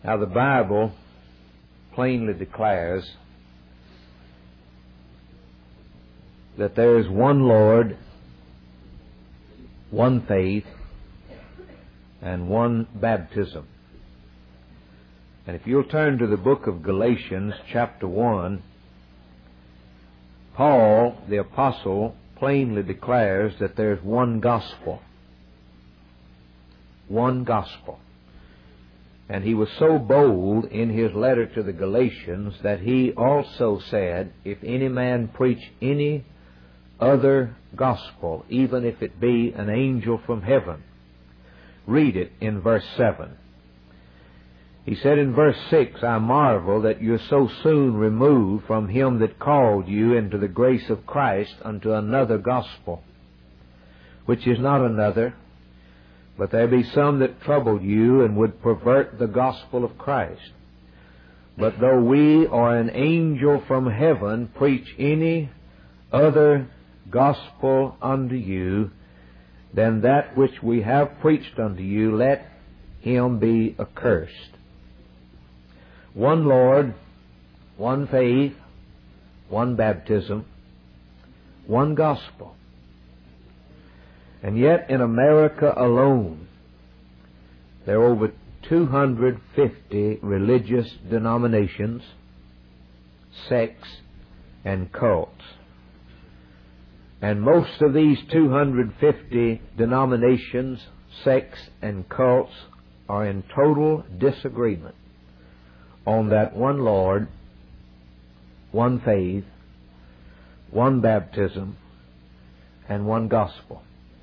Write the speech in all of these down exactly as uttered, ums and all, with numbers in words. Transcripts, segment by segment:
Now, the Bible plainly declares that there is one Lord, one faith, and one baptism. And if you'll turn to the book of Galatians, chapter one, Paul, the apostle, plainly declares that there's one gospel. One gospel. And he was so bold in his letter to the Galatians that he also said, if any man preach any other gospel, even if it be an angel from heaven. Read it in verse seven. He said in verse six, I marvel that you're so soon removed from him that called you into the grace of Christ unto another gospel, which is not another, but there be some that troubled you and would pervert the gospel of Christ. But though we or an angel from heaven preach any other gospel unto you than that which we have preached unto you, let him be accursed. One Lord, one faith, one baptism, one gospel. And yet in America alone, there are over two hundred fifty religious denominations, sects, and cults. And most of these two hundred fifty denominations, sects, and cults are in total disagreement on that one Lord, one faith, one baptism, and one gospel.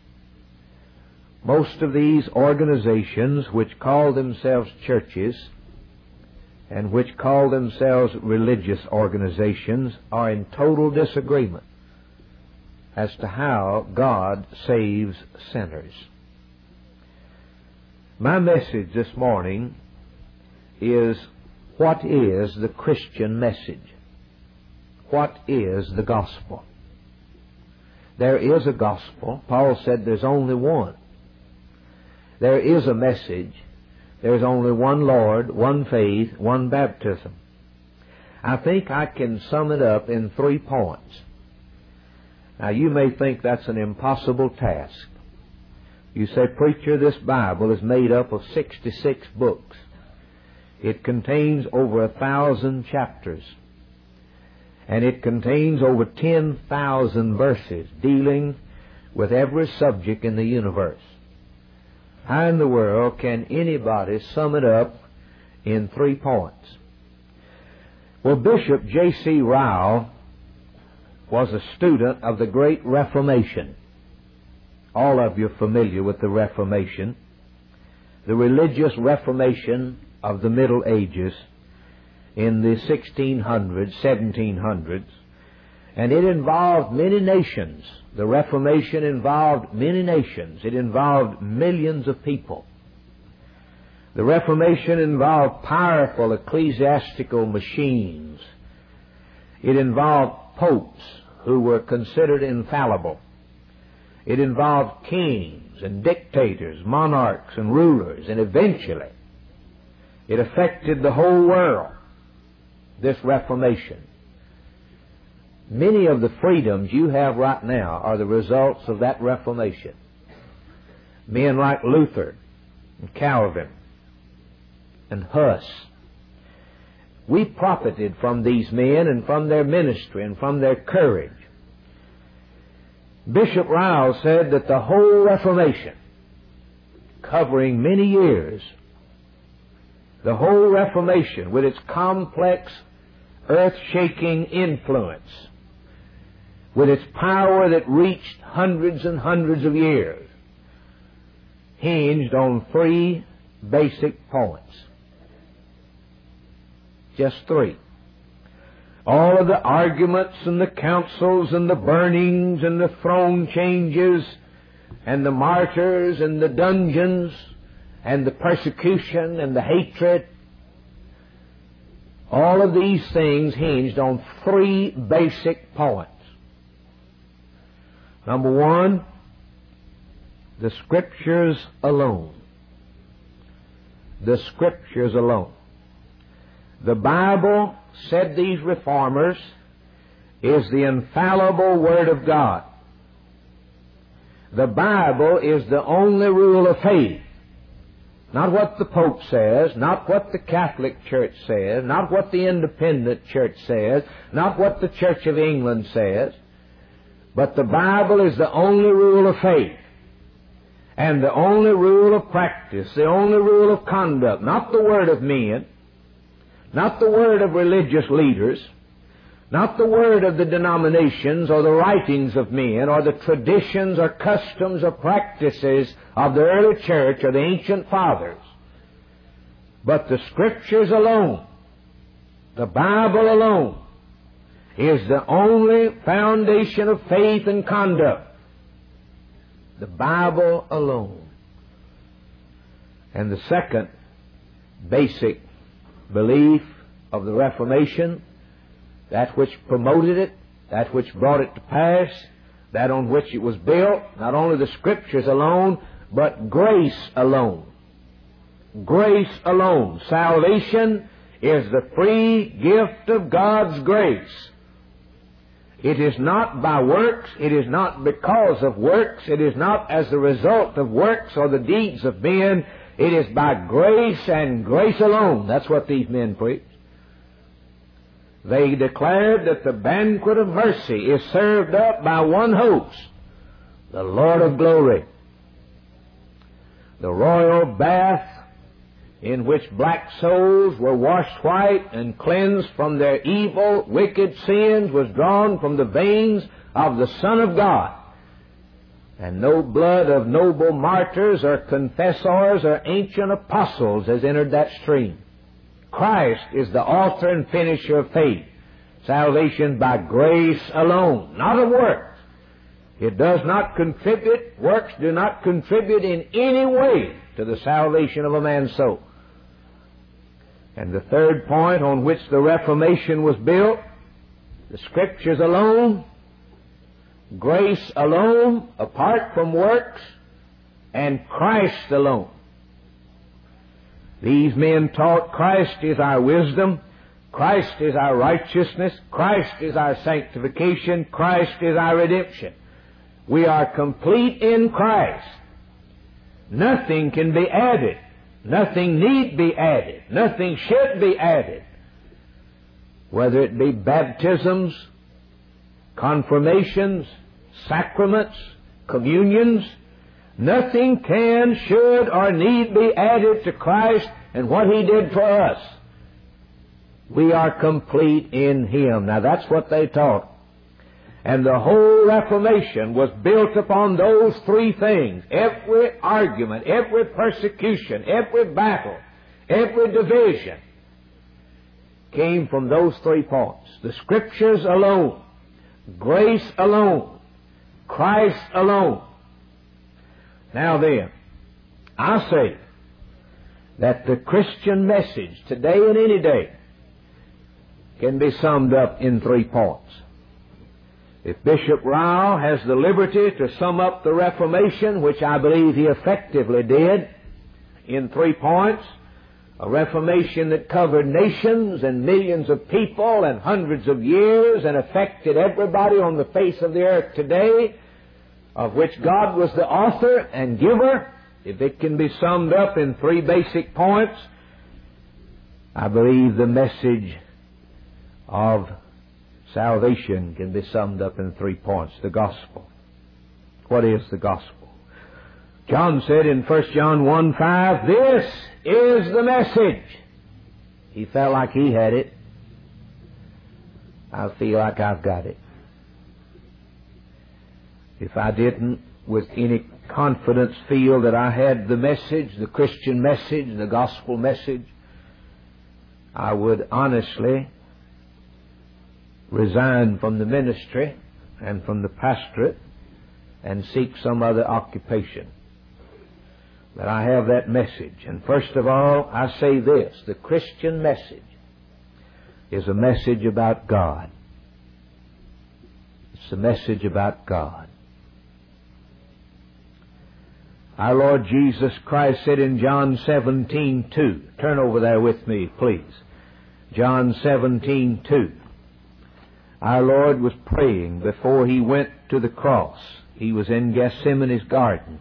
Most of these organizations which call themselves churches and which call themselves religious organizations are in total disagreement as to how God saves sinners. My message this morning is, what is the Christian message? What is the gospel? There is a gospel. Paul said there's only one. There is a message. There's only one Lord, one faith, one baptism. I think I can sum it up in three points. Now, you may think that's an impossible task. You say, preacher, this Bible is made up of sixty-six books. It contains over a thousand chapters. And it contains over ten thousand verses dealing with every subject in the universe. How in the world can anybody sum it up in three points? Well, Bishop J C Ryle was a student of the Great Reformation. All of you are familiar with the Reformation, the religious Reformation of the Middle Ages in the sixteen hundreds, seventeen hundreds, and it involved many nations. The Reformation involved many nations. It involved millions of people. The Reformation involved powerful ecclesiastical machines. It involved popes who were considered infallible. It involved kings and dictators, monarchs and rulers, and eventually it affected the whole world, this Reformation. Many of the freedoms you have right now are the results of that Reformation. Men like Luther and Calvin and Huss. We profited from these men and from their ministry and from their courage. Bishop Ryle said that the whole Reformation, covering many years, the whole Reformation with its complex, earth-shaking influence, with its power that reached hundreds and hundreds of years, hinged on three basic points. Just three. All of the arguments and the councils and the burnings and the throne changes and the martyrs and the dungeons and the persecution and the hatred, all of these things hinged on three basic points. Number one, the Scriptures alone. The Scriptures alone. The Bible, said these reformers, is the infallible Word of God. The Bible is the only rule of faith. Not what the Pope says, not what the Catholic Church says, not what the Independent Church says, not what the Church of England says, but the Bible is the only rule of faith and the only rule of practice, the only rule of conduct, not the word of men, not the word of religious leaders, not the word of the denominations or the writings of men or the traditions or customs or practices of the early church or the ancient fathers, but the Scriptures alone, the Bible alone, is the only foundation of faith and conduct. The Bible alone. And the second basic belief of the Reformation, that which promoted it, that which brought it to pass, that on which it was built, not only the Scriptures alone, but grace alone. Grace alone. Salvation is the free gift of God's grace. It is not by works, it is not because of works, it is not as a result of works or the deeds of men, it is by grace and grace alone. That's what these men preach. They declared that the banquet of mercy is served up by one host, the Lord of glory. The royal bath in which black souls were washed white and cleansed from their evil, wicked sins was drawn from the veins of the Son of God. And no blood of noble martyrs or confessors or ancient apostles has entered that stream. Christ is the author and finisher of faith. Salvation by grace alone, not of works. It does not contribute, works do not contribute in any way to the salvation of a man's soul. And the third point on which the Reformation was built, the Scriptures alone, grace alone, apart from works, and Christ alone. These men taught Christ is our wisdom, Christ is our righteousness, Christ is our sanctification, Christ is our redemption. We are complete in Christ. Nothing can be added. Nothing need be added. Nothing should be added. Whether it be baptisms, confirmations, sacraments, communions, nothing can, should, or need be added to Christ and what He did for us. We are complete in Him. Now that's what they taught. And the whole Reformation was built upon those three things. Every argument, every persecution, every battle, every division came from those three points. The Scriptures alone, grace alone, Christ alone. Now then, I say that the Christian message today and any day can be summed up in three points. If Bishop Ryle has the liberty to sum up the Reformation, which I believe he effectively did, in three points, a Reformation that covered nations and millions of people and hundreds of years and affected everybody on the face of the earth today, of which God was the author and giver, if it can be summed up in three basic points, I believe the message of salvation can be summed up in three points. The gospel. What is the gospel? John said in First John one five, this is the message. He felt like he had it. I feel like I've got it. If I didn't with any confidence feel that I had the message, the Christian message, the gospel message, I would honestly resign from the ministry and from the pastorate and seek some other occupation. But I have that message. And first of all, I say this, the Christian message is a message about God. It's a message about God. Our Lord Jesus Christ said in John seventeen two, turn over there with me, please. John seventeen two. Our Lord was praying before He went to the cross. He was in Gethsemane's garden.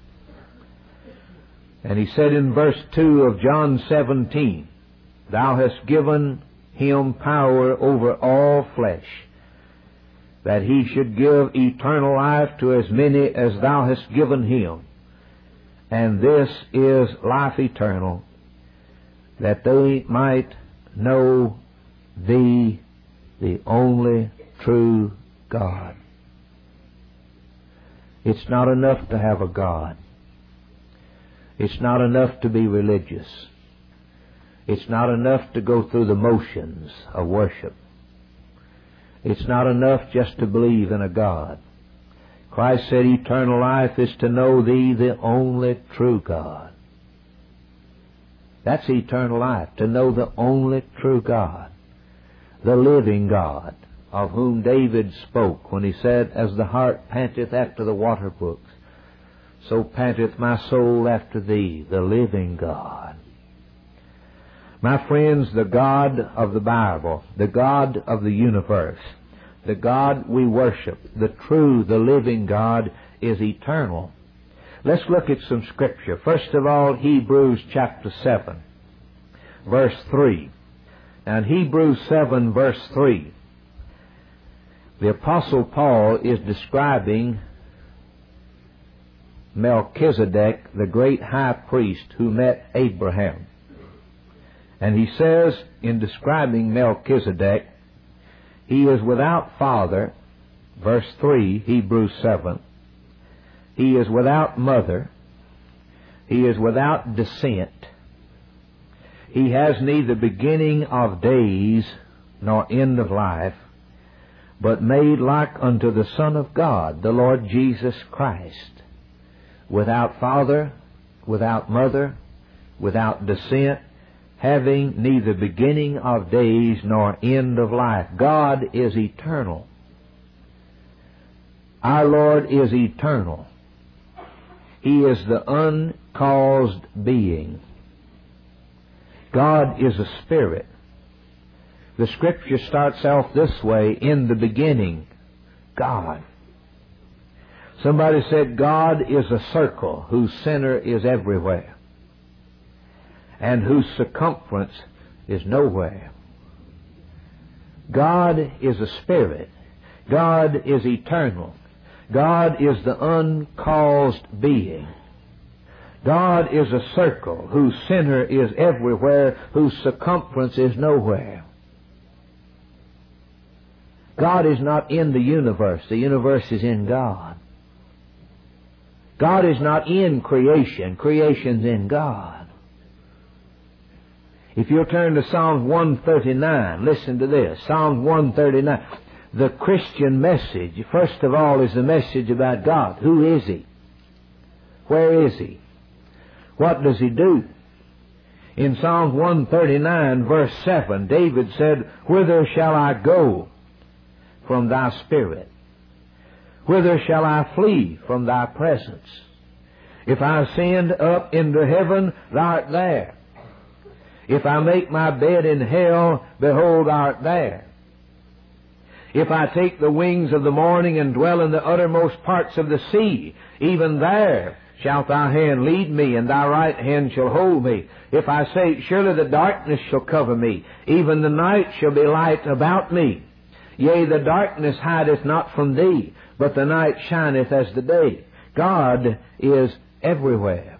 And He said in verse two of John seventeen, Thou hast given Him power over all flesh, that He should give eternal life to as many as Thou hast given Him. And this is life eternal, that they might know Thee, the only true God. It's not enough to have a God. It's not enough to be religious. It's not enough to go through the motions of worship. It's not enough just to believe in a God. Christ said eternal life is to know Thee, the only true God. That's eternal life, to know the only true God, the living God, of whom David spoke when he said, As the hart panteth after the water brooks, so panteth my soul after Thee, the living God. My friends, the God of the Bible, the God of the universe, the God we worship, the true, the living God, is eternal. Let's look at some Scripture. First of all, Hebrews chapter seven, verse three. And Hebrews seven, verse three, the Apostle Paul is describing Melchizedek, the great high priest who met Abraham. And he says, in describing Melchizedek, he is without father, verse three, Hebrews seven. He is without mother. He is without descent. He has neither beginning of days nor end of life, but made like unto the Son of God, the Lord Jesus Christ, without father, without mother, without descent, having neither beginning of days nor end of life. God is eternal. Our Lord is eternal. He is the uncaused being. God is a spirit. The Scripture starts off this way, in the beginning, God. Somebody said God is a circle whose center is everywhere and whose circumference is nowhere. God is a spirit. God is eternal. God is the uncaused being. God is a circle whose center is everywhere, whose circumference is nowhere. God is not in the universe. The universe is in God. God is not in creation. Creation's in God. If you'll turn to Psalm one thirty-nine, listen to this. Psalm one thirty-nine. The Christian message, first of all, is the message about God. Who is He? Where is He? What does He do? In Psalm one thirty-nine, verse seven, David said, Whither shall I go from Thy Spirit? Whither shall I flee from Thy presence? If I ascend up into heaven, Thou art there. If I make my bed in hell, behold, Thou art there. If I take the wings of the morning and dwell in the uttermost parts of the sea, even there shalt Thy hand lead me, and Thy right hand shall hold me. If I say, Surely the darkness shall cover me, even the night shall be light about me. Yea, the darkness hideth not from Thee, but the night shineth as the day. God is everywhere.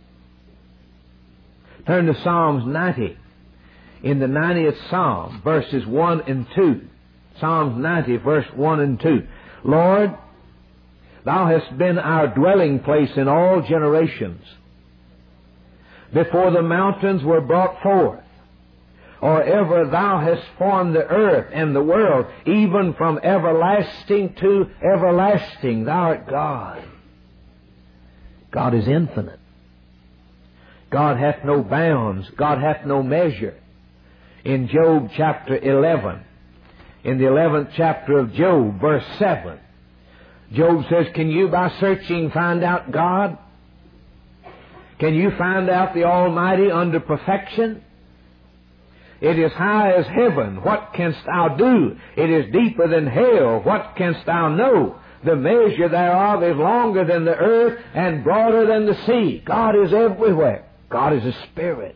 Turn to Psalms ninety. In the ninetieth Psalm, verses one and two. Psalms ninety, verse one and two. Lord, Thou hast been our dwelling place in all generations. Before the mountains were brought forth, or ever Thou hast formed the earth and the world, even from everlasting to everlasting, Thou art God. God is infinite. God hath no bounds. God hath no measure. In Job chapter eleven, in the eleventh chapter of Job, verse seven, Job says, Can you by searching find out God? Can you find out the Almighty under perfection? It is high as heaven. What canst thou do? It is deeper than hell. What canst thou know? The measure thereof is longer than the earth and broader than the sea. God is everywhere. God is a spirit.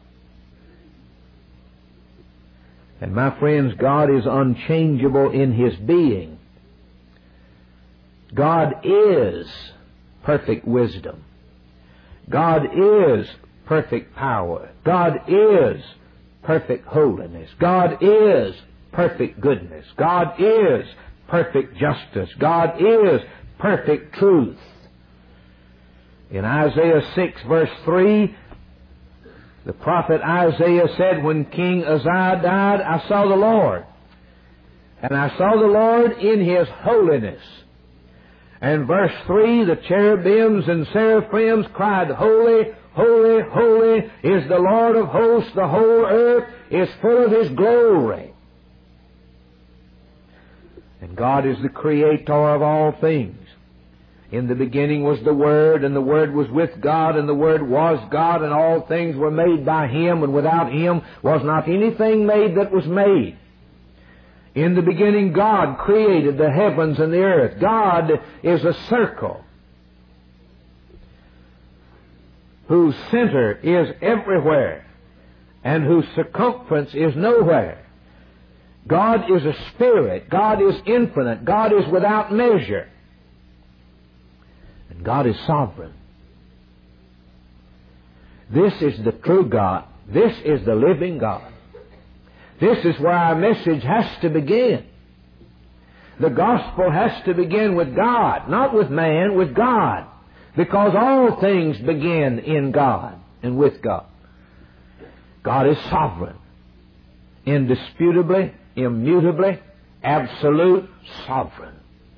And my friends, God is unchangeable in His being. God is perfect wisdom. God is perfect power. God is perfect holiness. God is perfect goodness. God is perfect justice. God is perfect truth. In Isaiah six verse three, the prophet Isaiah said, when King Uzziah died, I saw the Lord. And I saw the Lord in His holiness. And verse three, the cherubims and seraphims cried, Holy, holy, holy is the Lord of hosts. The whole earth is full of His glory. And God is the creator of all things. In the beginning was the Word, and the Word was with God, and the Word was God, and all things were made by Him, and without Him was not anything made that was made. In the beginning God created the heavens and the earth. God is a circle whose center is everywhere and whose circumference is nowhere. God is a spirit. God is infinite. God is without measure. And God is sovereign. This is the true God. This is the living God. This is where our message has to begin. The gospel has to begin with God, not with man, with God. Because all things begin in God and with God. God is sovereign. Indisputably, immutably, absolute sovereign.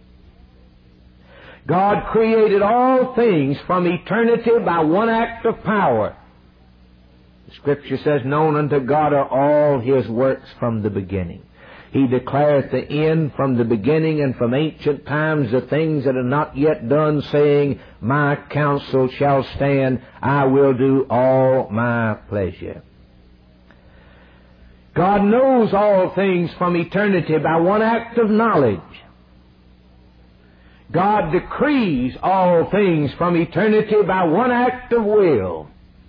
God created all things from eternity by one act of power. The Scripture says, known unto God are all His works from the beginning. He declareth the end from the beginning, and from ancient times the things that are not yet done, saying, my counsel shall stand, I will do all my pleasure. God knows all things from eternity by one act of knowledge. God decrees all things from eternity by one act of will.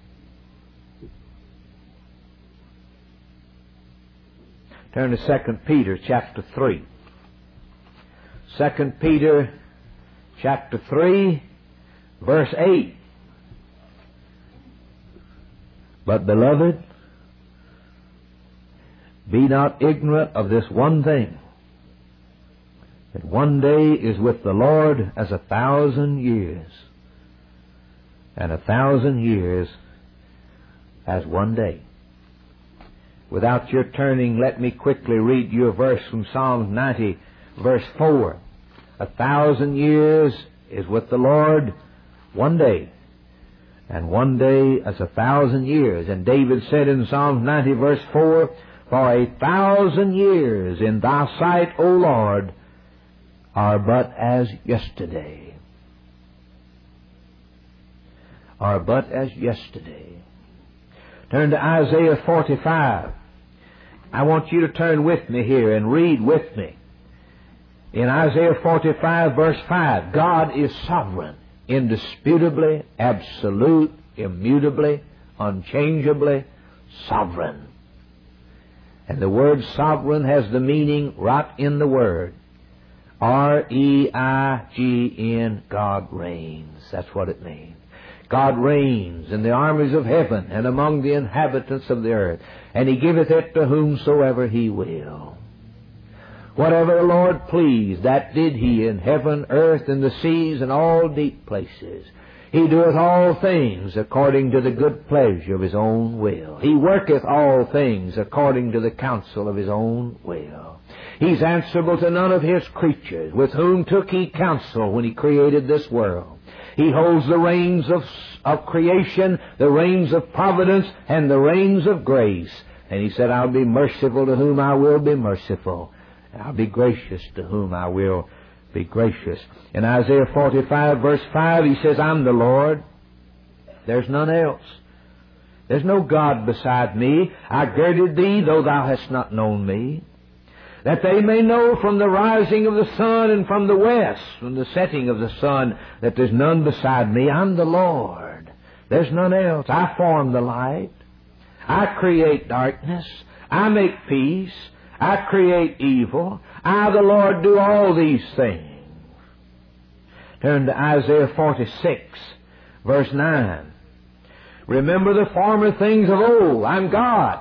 Turn to Second Peter chapter three. Second Peter chapter three, verse eight. But, beloved, be not ignorant of this one thing, that one day is with the Lord as a thousand years, and a thousand years as one day. Without your turning, let me quickly read you a verse from Psalm ninety, verse four. A thousand years is with the Lord one day, and one day as a thousand years. And David said in Psalm ninety, verse four, for a thousand years in thy sight, O Lord, are but as yesterday. Are but as yesterday. Turn to Isaiah forty-five. I want you to turn with me here and read with me. In Isaiah forty-five, verse five, God is sovereign, indisputably, absolute, immutably, unchangeably sovereign. And the word sovereign has the meaning right in the word. R E I G N, God reigns. That's what it means. God reigns in the armies of heaven and among the inhabitants of the earth, and He giveth it to whomsoever He will. Whatever the Lord pleased, that did He in heaven, earth, and the seas, and all deep places. He doeth all things according to the good pleasure of His own will. He worketh all things according to the counsel of His own will. He's answerable to none of His creatures, with whom took He counsel when He created this world. He holds the reins of, of creation, the reins of providence, and the reins of grace. And He said, I'll be merciful to whom I will be merciful. And I'll be gracious to whom I will be gracious. In Isaiah forty-five, verse five, He says, I'm the Lord. There's none else. There's no God beside me. I girded thee, though thou hast not known me. That they may know from the rising of the sun and from the west, from the setting of the sun, that there's none beside me. I'm the Lord. There's none else. I form the light. I create darkness. I make peace. I create evil. I, the Lord, do all these things. Turn to Isaiah forty-six, verse nine. Remember the former things of old. I'm God.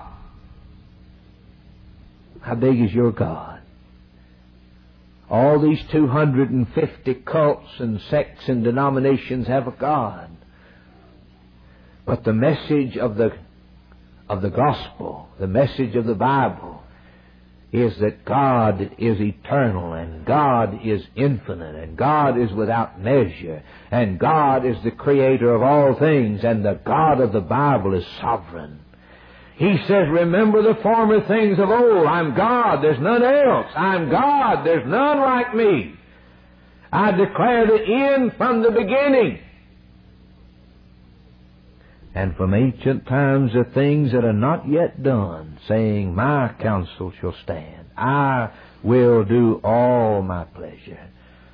How big is your God? All these two hundred fifty cults and sects and denominations have a God. But the message of the, of the gospel, the message of the Bible, is that God is eternal, and God is infinite, and God is without measure, and God is the creator of all things, and the God of the Bible is sovereign. He says, remember the former things of old. I'm God. There's none else. I'm God. There's none like me. I declare the end from the beginning. And from ancient times the things that are not yet done, saying, my counsel shall stand. I will do all my pleasure.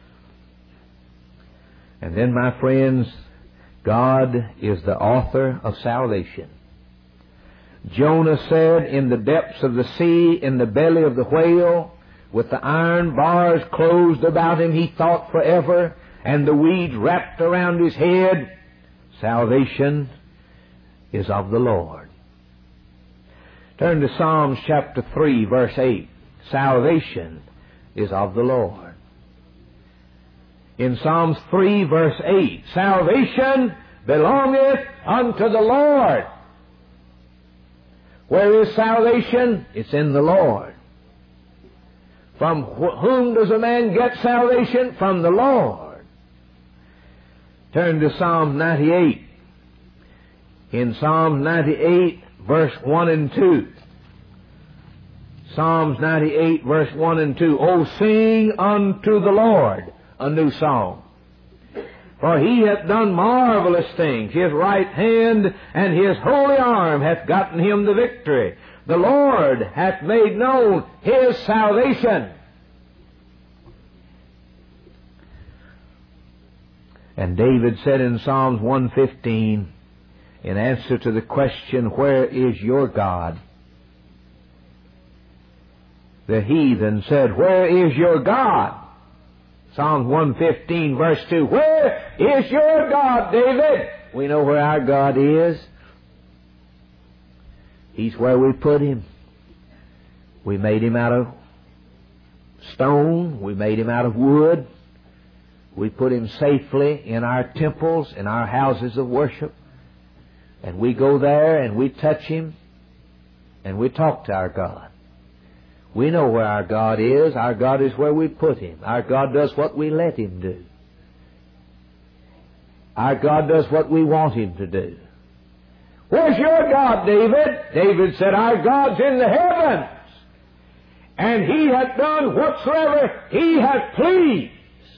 And then, my friends, God is the author of salvation. Jonah said, in the depths of the sea, in the belly of the whale, with the iron bars closed about him, he thought forever, and the weeds wrapped around his head, salvation is of the Lord. Turn to Psalms chapter three, verse eight. Salvation is of the Lord. In Psalms three, verse eight, salvation belongeth unto the Lord. Where is salvation? It's in the Lord. From wh- whom does a man get salvation? From the Lord. Turn to Psalm ninety-eight. In Psalm ninety-eight, verse one and two. Psalms ninety-eight, verse one and two. Oh, sing unto the Lord a new song. For he hath done marvelous things. His right hand and his holy arm hath gotten him the victory. The Lord hath made known his salvation. And David said in Psalms one fifteen, in answer to the question, where is your God? The heathen said, where is your God? Psalm one fifteen, verse two. Where is your God, David? We know where our God is. He's where we put him. We made him out of stone. We made him out of wood. We put him safely in our temples, in our houses of worship. And we go there and we touch him and we talk to our God. We know where our God is. Our God is where we put him. Our God does what we let him do. Our God does what we want him to do. Where's your God, David? David said, our God's in the heavens, and he hath done whatsoever he hath pleased.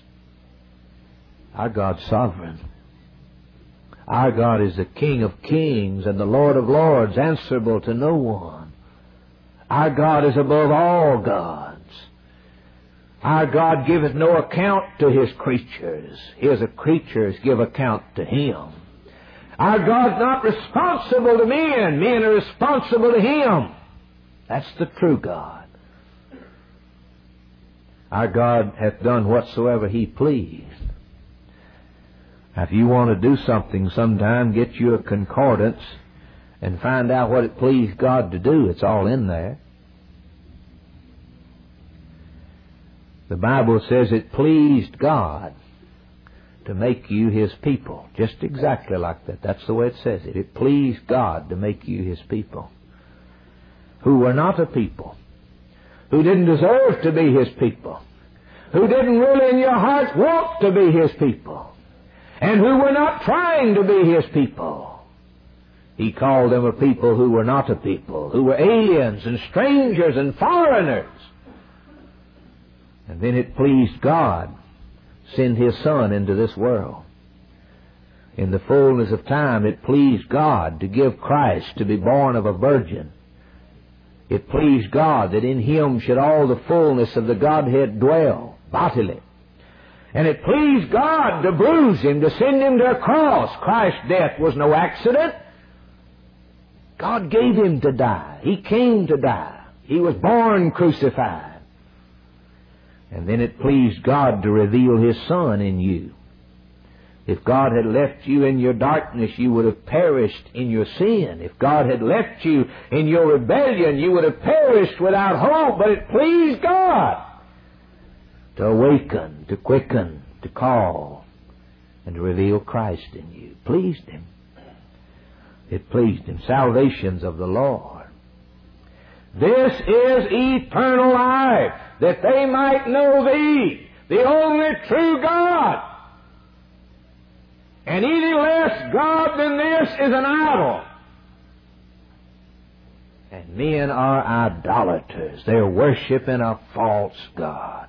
Our God's sovereign. Our God is the King of kings and the Lord of lords, answerable to no one. Our God is above all gods. Our God giveth no account to his creatures. His creatures give account to him. Our God's not responsible to men. Men are responsible to him. That's the true God. Our God hath done whatsoever he pleased. Now, if you want to do something sometime, get you a concordance and find out what it pleased God to do. It's all in there. The Bible says it pleased God to make you his people. Just exactly like that. That's the way it says it. It pleased God to make you his people. Who were not a people. Who didn't deserve to be his people. Who didn't really in your heart want to be his people. And who were not trying to be his people. He called them a people who were not a people. Who were aliens and strangers and foreigners. And then it pleased God send his Son into this world. In the fullness of time, it pleased God to give Christ to be born of a virgin. It pleased God that in Him should all the fullness of the Godhead dwell bodily. And it pleased God to bruise Him, to send Him to a cross. Christ's death was no accident. God gave Him to die. He came to die. He was born crucified. And then it pleased God to reveal His Son in you. If God had left you in your darkness, you would have perished in your sin. If God had left you in your rebellion, you would have perished without hope. But it pleased God to awaken, to quicken, to call, and to reveal Christ in you. It pleased Him. It pleased Him. Salvation's of the Lord. This is eternal life, that they might know Thee, the only true God. And any less God than this is an idol. And men are idolaters. They're worshiping a false God.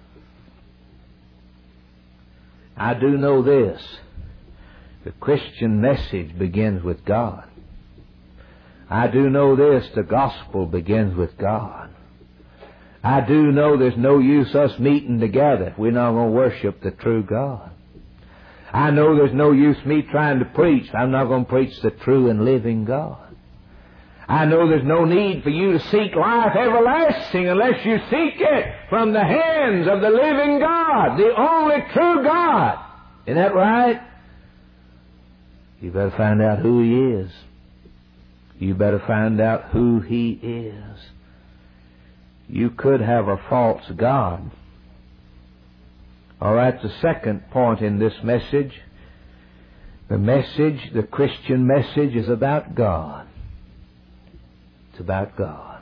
I do know this. The Christian message begins with God. I do know this. The gospel begins with God. I do know there's no use us meeting together if we're not going to worship the true God. I know there's no use me trying to preach. I'm not going to preach the true and living God. I know there's no need for you to seek life everlasting unless you seek it from the hands of the living God, the only true God. Isn't that right? You better find out who He is. You better find out who He is. You could have a false God. All right, the second point in this message, the message, the Christian message is about God. It's about God.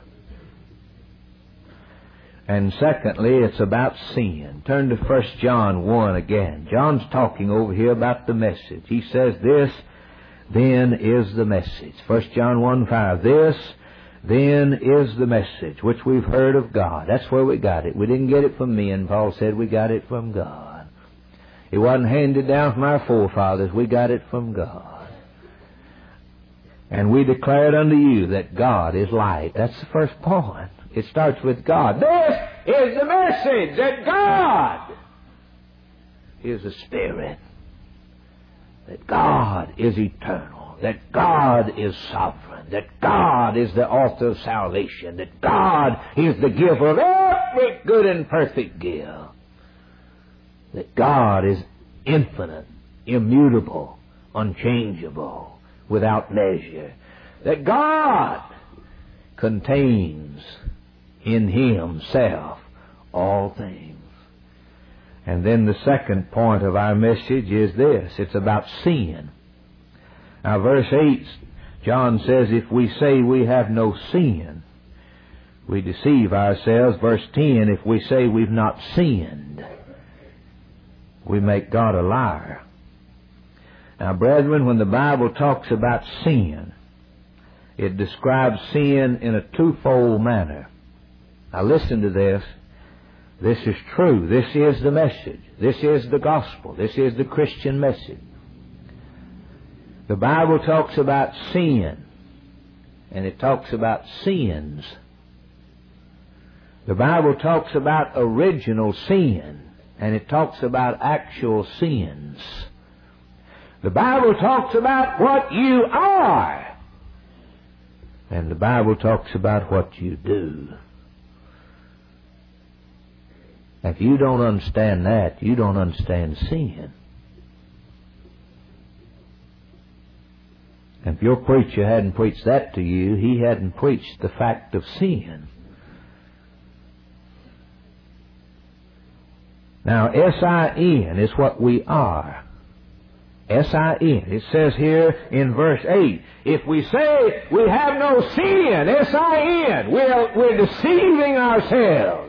And secondly, it's about sin. Turn to First John one again. John's talking over here about the message. He says, this then is the message. First John one five. This then is the message which we've heard of God. That's where we got it. We didn't get it from men. Paul said we got it from God. It wasn't handed down from our forefathers. We got it from God. And we declared unto you that God is light. That's the first point. It starts with God. This is the message, that God is a spirit. That God is eternal. That God is sovereign. That God is the author of salvation. That God is the giver of every good and perfect gift. That God is infinite, immutable, unchangeable, without measure. That God contains in Himself all things. And then the second point of our message is this. It's about sin. Now, verse eight, John says, if we say we have no sin, we deceive ourselves. Verse ten, if we say we've not sinned, we make God a liar. Now, brethren, when the Bible talks about sin, it describes sin in a twofold manner. Now, listen to this. This is true. This is the message. This is the gospel. This is the Christian message. The Bible talks about sin, and it talks about sins. The Bible talks about original sin, and it talks about actual sins. The Bible talks about what you are, and the Bible talks about what you do. If you don't understand that, you don't understand sin. If your preacher hadn't preached that to you, he hadn't preached the fact of sin. Now, S I N is what we are. S I N. It says here in verse eight, if we say we have no sin, S I N, we're, we're deceiving ourselves.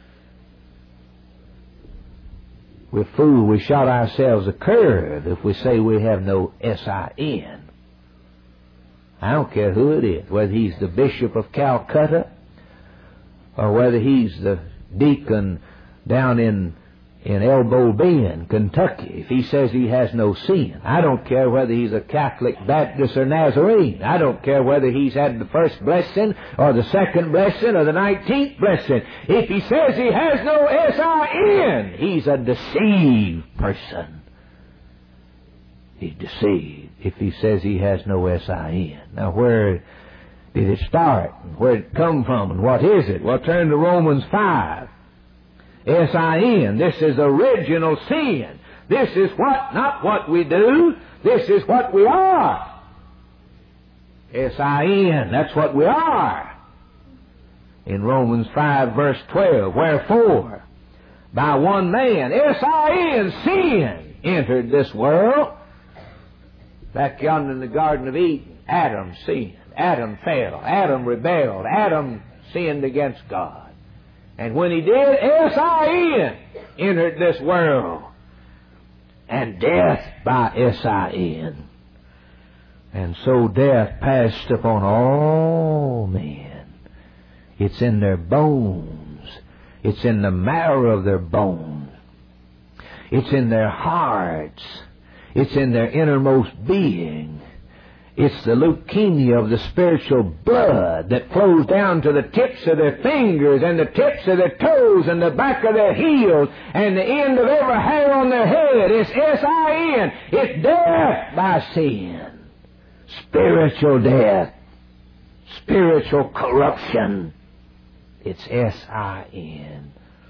We're fools. We shot ourselves a curve if we say we have no S I N. I don't care who it is, whether he's the Bishop of Calcutta or whether he's the deacon down in in Elbow Bend, Kentucky, if he says he has no sin, I don't care whether he's a Catholic, Baptist, or Nazarene. I don't care whether he's had the first blessing or the second blessing or the nineteenth blessing. If he says he has no S I N, he's a deceived person. He's deceived if he says he has no S I N. Now, where did it start? Where did it come from? And what is it? Well, turn to Romans five. S I N. This is original sin. This is what, not what we do. This is what we are. S I N. That's what we are. In Romans five verse twelve, wherefore, by one man, S I N, sin, entered this world. Back yonder in the Garden of Eden, Adam sinned. Adam fell. Adam rebelled. Adam sinned against God. And when he did, S I N entered this world. And death by S I N. And so death passed upon all men. It's in their bones. It's in the marrow of their bones. It's in their hearts. It's in their innermost being. It's the leukemia of the spiritual blood that flows down to the tips of their fingers and the tips of their toes and the back of their heels and the end of every hair on their head. It's S I N. It's death by sin. Spiritual death. Spiritual corruption. It's S I N.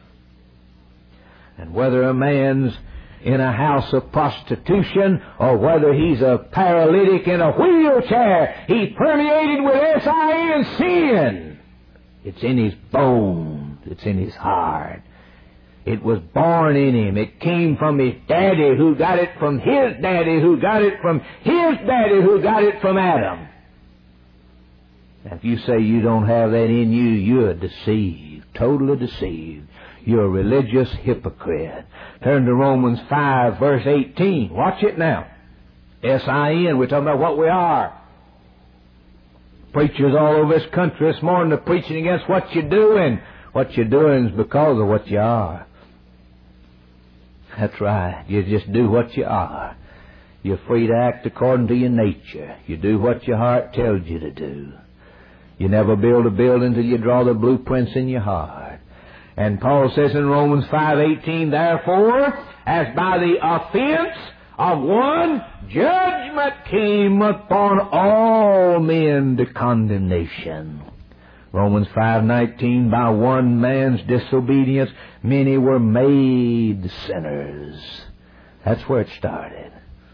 And whether a man's in a house of prostitution, or whether he's a paralytic in a wheelchair, he's permeated with S I N sin. It's in his bones. It's in his heart. It was born in him. It came from his daddy, who got it from his daddy, who got it from his daddy, who got it from Adam. And if you say you don't have that in you, you're deceived, totally deceived. You're a religious hypocrite. Turn to Romans five, verse eighteen. Watch it now. S I N, we're talking about what we are. Preachers all over this country this morning are preaching against what you're doing. What you're doing is because of what you are. That's right. You just do what you are. You're free to act according to your nature. You do what your heart tells you to do. You never build a building till you draw the blueprints in your heart. And Paul says in Romans five eighteen, therefore, as by the offense of one, judgment came upon all men to condemnation. Romans five nineteen, by one man's disobedience, many were made sinners. That's where it started.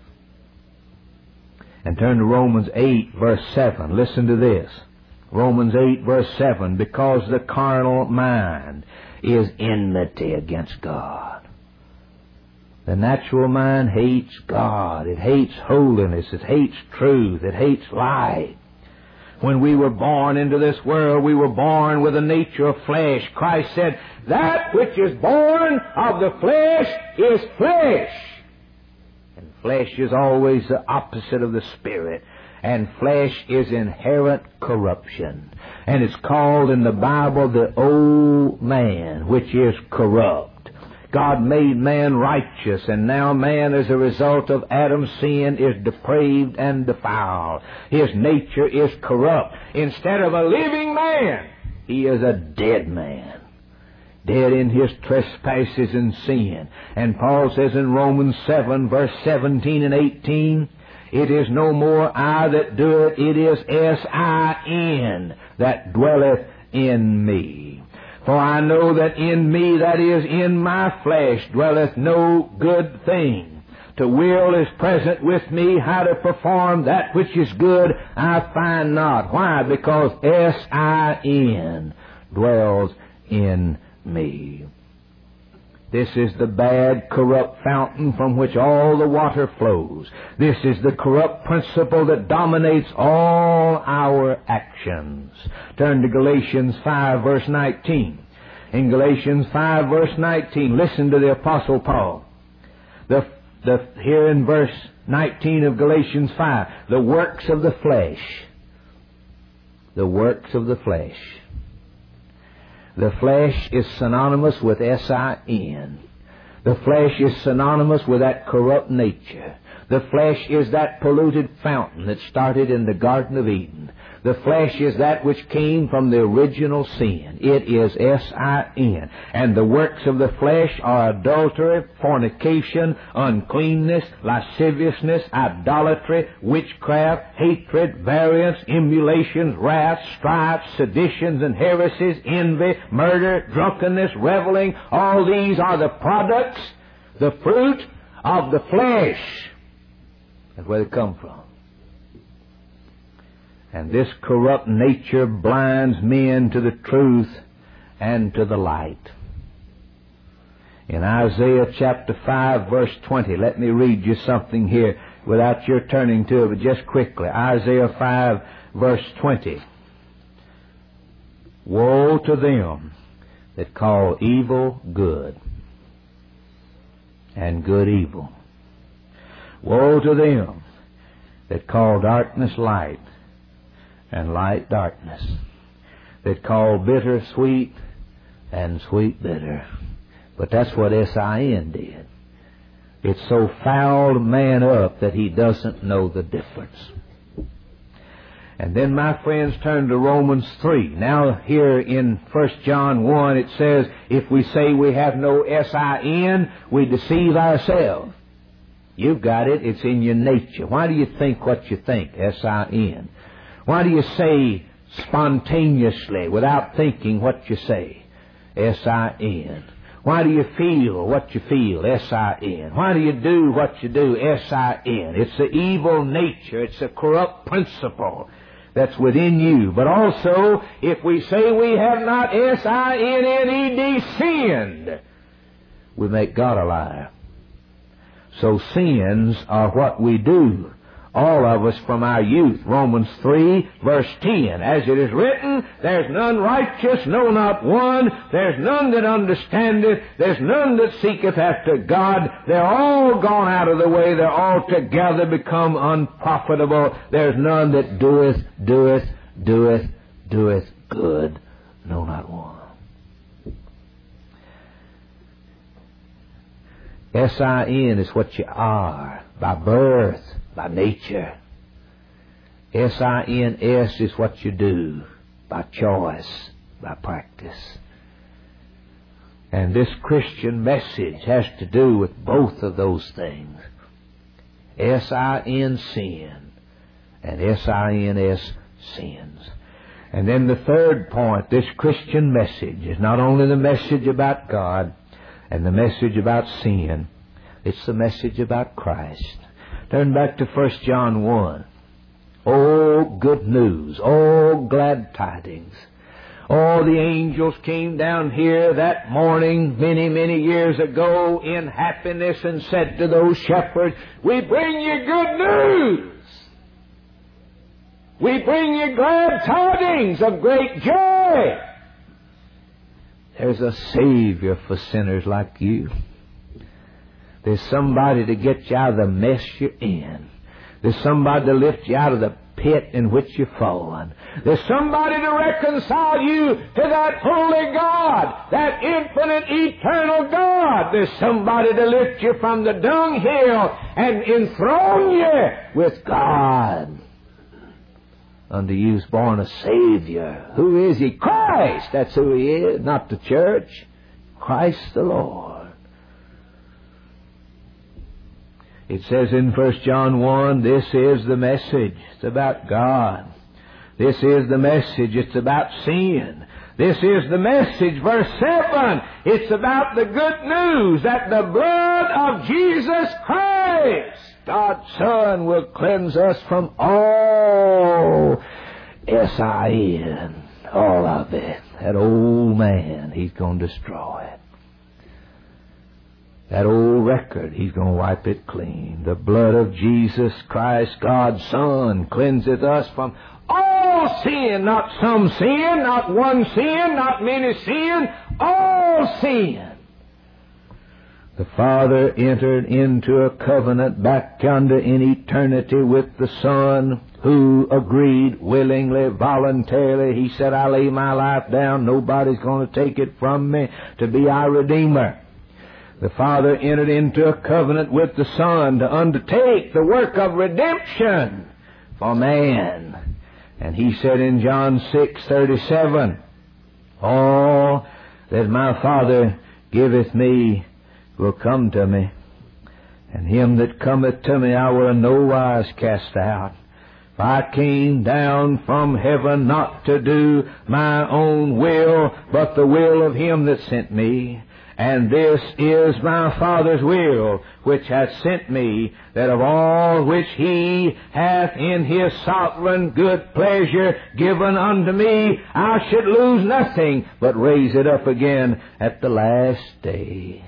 And turn to Romans eight, verse seven. Listen to this. Romans eight, verse seven, because the carnal mind is enmity against God. The natural mind hates God. It hates holiness. It hates truth. It hates light. When we were born into this world, we were born with a nature of flesh. Christ said, that which is born of the flesh is flesh. And flesh is always the opposite of the Spirit. And flesh is inherent corruption. And it's called in the Bible the old man, which is corrupt. God made man righteous, and now man, as a result of Adam's sin, is depraved and defiled. His nature is corrupt. Instead of a living man, he is a dead man. Dead in his trespasses and sin. And Paul says in Romans seven, verse seventeen and eighteen, it is no more I that do it, it is S I N that dwelleth in me. For I know that in me, that is, in my flesh, dwelleth no good thing. To will is present with me, how to perform that which is good I find not. Why? Because S I N dwells in me. This is the bad, corrupt fountain from which all the water flows. This is the corrupt principle that dominates all our actions. Turn to Galatians five, verse nineteen. In Galatians five, verse nineteen, listen to the Apostle Paul. The, the, here in verse nineteen of Galatians five, the works of the flesh. The works of the flesh. The flesh is synonymous with S I N. The flesh is synonymous with that corrupt nature. The flesh is that polluted fountain that started in the Garden of Eden. The flesh is that which came from the original sin. It is S I N. And the works of the flesh are adultery, fornication, uncleanness, lasciviousness, idolatry, witchcraft, hatred, variance, emulations, wrath, strife, seditions and heresies, envy, murder, drunkenness, reveling. All these are the products, the fruit of the flesh. That's where they come from. And this corrupt nature blinds men to the truth and to the light. In Isaiah chapter five, verse twenty, let me read you something here without your turning to it, but just quickly. Isaiah five, verse twenty. Woe to them that call evil good, and good evil. Woe to them that call darkness light, and light darkness, that call bitter sweet, and sweet bitter. But that's what S I N did. It so fouled man up that he doesn't know the difference. And then, my friends, turn to Romans three. Now, here in First John one, it says, if we say we have no S I N, we deceive ourselves. You've got it. It's in your nature. Why do you think what you think? S I N. Why do you say spontaneously, without thinking what you say? S I N. Why do you feel what you feel? S I N. Why do you do what you do? S I N. It's the evil nature. It's a corrupt principle that's within you. But also, if we say we have not S I N N E D, sinned, we make God a liar. So sins are what we do, all of us from our youth. Romans three, verse ten. As it is written, there's none righteous, no, not one. There's none that understandeth. There's none that seeketh after God. They're all gone out of the way. They're altogether become unprofitable. There's none that doeth, doeth, doeth, doeth good, no, not one. S I N is what you are by birth, by nature. S I N S is what you do by choice, by practice. And this Christian message has to do with both of those things. S I N sin and S I N S sins. And then the third point, this Christian message is not only the message about God and the message about sin, it's the message about Christ. Turn back to First John one. Oh, good news. Oh, glad tidings. Oh, the angels came down here that morning many, many years ago in happiness and said to those shepherds, we bring you good news. We bring you glad tidings of great joy. There's a Savior for sinners like you. There's somebody to get you out of the mess you're in. There's somebody to lift you out of the pit in which you've fallen. There's somebody to reconcile you to that holy God, that infinite, eternal God. There's somebody to lift you from the dunghill and enthrone you with God. Unto you's born a Savior. Who is He? Christ! That's who He is, not the church. Christ the Lord. It says in First John one, this is the message. It's about God. This is the message. It's about sin. This is the message, verse seven. It's about the good news that the blood of Jesus Christ, God's Son, will cleanse us from all S I N, all of it. That old man, He's going to destroy it. That old record, He's going to wipe it clean. The blood of Jesus Christ, God's Son, cleanseth us from all sin. Not some sin, not one sin, not many sin, all sin. The Father entered into a covenant back yonder in eternity with the Son, who agreed willingly, voluntarily. He said, I lay my life down. Nobody's going to take it from me, to be our Redeemer. The Father entered into a covenant with the Son to undertake the work of redemption for man. And He said in John six thirty-seven, all that my Father giveth me will come to me, and him that cometh to me I will in no wise cast out. For I came down from heaven not to do my own will, but the will of Him that sent me. And this is my Father's will, which hath sent me, that of all which He hath in His sovereign good pleasure given unto me, I should lose nothing, but raise it up again at the last day.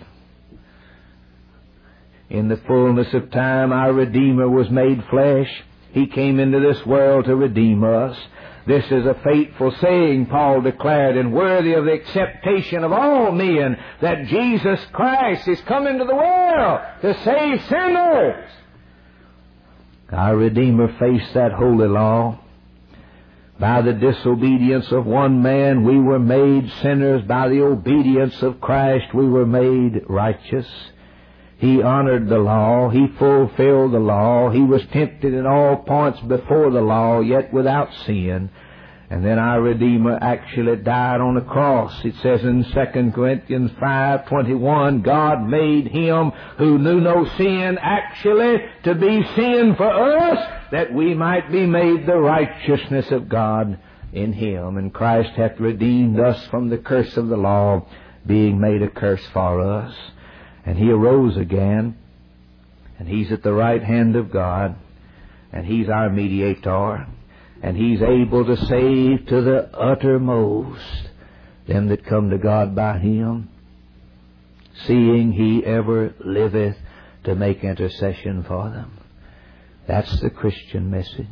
In the fullness of time our Redeemer was made flesh. He came into this world to redeem us. This is a faithful saying, Paul declared, and worthy of the acceptation of all men, that Jesus Christ is come into the world to save sinners. Our Redeemer faced that holy law. By the disobedience of one man we were made sinners. By the obedience of Christ we were made righteous. He honored the law. He fulfilled the law. He was tempted in all points before the law, yet without sin. And then our Redeemer actually died on the cross. It says in Second Corinthians five twenty-one, God made Him who knew no sin actually to be sin for us, that we might be made the righteousness of God in Him. And Christ hath redeemed us from the curse of the law, being made a curse for us. And He arose again, and He's at the right hand of God, and He's our mediator, and He's able to save to the uttermost them that come to God by Him, seeing He ever liveth to make intercession for them. That's the Christian message.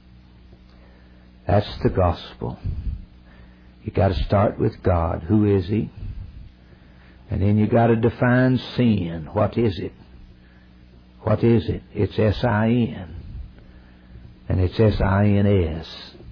That's the gospel. You've got to start with God. Who is He? And then you got to define sin. What is it? What is it? It's S I N. And it's S I N S.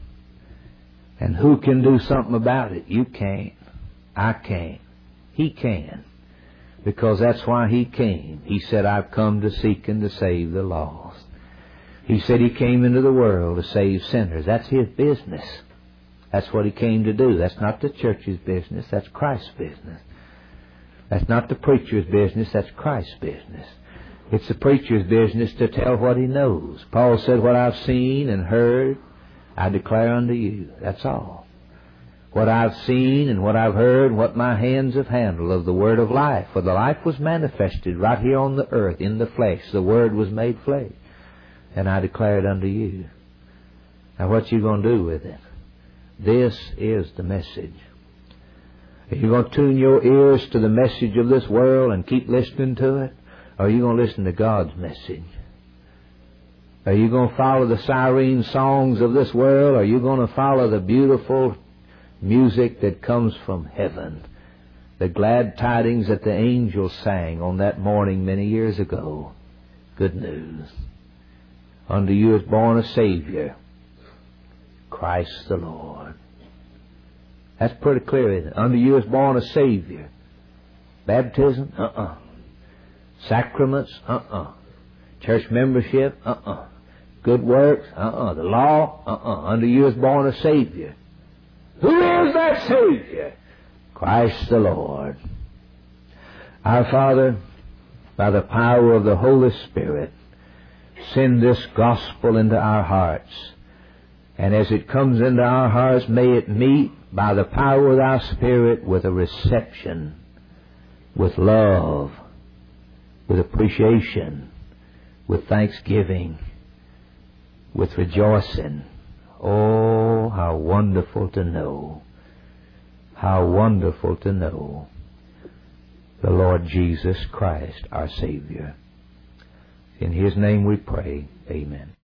And who can do something about it? You can't. I can't. He can. Because that's why He came. He said, I've come to seek and to save the lost. He said He came into the world to save sinners. That's His business. That's what He came to do. That's not the church's business. That's Christ's business. That's not the preacher's business, that's Christ's business. It's the preacher's business to tell what he knows. Paul said, what I've seen and heard, I declare unto you. That's all. What I've seen and what I've heard, what my hands have handled of the word of life. For the life was manifested right here on the earth in the flesh. The word was made flesh. And I declare it unto you. Now what you going to do with it? This is the message. Are you going to tune your ears to the message of this world and keep listening to it? Or are you going to listen to God's message? Are you going to follow the siren songs of this world? Or are you going to follow the beautiful music that comes from heaven? The glad tidings that the angels sang on that morning many years ago. Good news. Unto you is born a Savior, Christ the Lord. That's pretty clear, isn't it? Unto you is born a Savior. Baptism? Uh-uh. Sacraments? Uh-uh. Church membership? Uh-uh. Good works? Uh-uh. The law? Uh-uh. Unto you is born a Savior. Who is that Savior? Christ the Lord. Our Father, by the power of the Holy Spirit, send this gospel into our hearts. And as it comes into our hearts, may it meet by the power of Thy Spirit with a reception, with love, with appreciation, with thanksgiving, with rejoicing. Oh, how wonderful to know, how wonderful to know the Lord Jesus Christ, our Savior. In His name we pray. Amen.